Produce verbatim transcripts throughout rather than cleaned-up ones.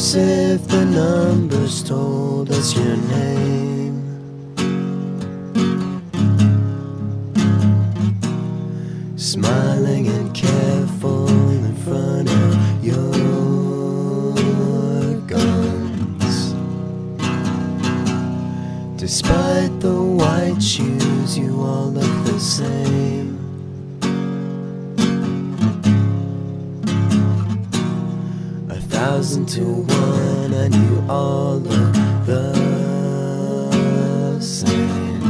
Joseph, the numbers told us your name. Smiling and careful in front of your guns. Despite the white shoes, you all look the same. A thousand to one, and you all look the same.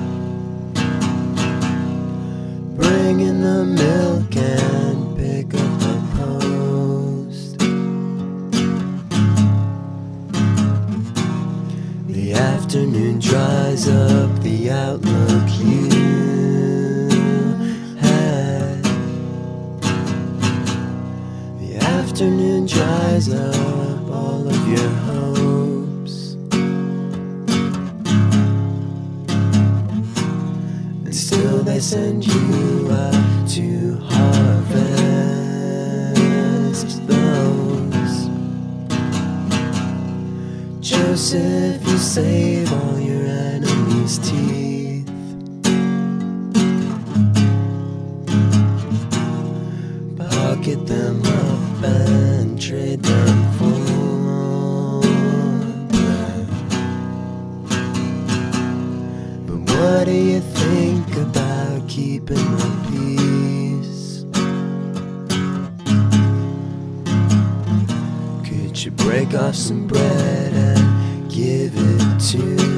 Bring in the milk and pick up the post. The afternoon dries up the outlook you had. The afternoon dries up all of your hopes. And still they send you out to harvest those. Joseph, you save all your enemies' teeth. Pocket them up and trade them for bread. But what do you think about keeping the peace? Could you break off some bread and give it to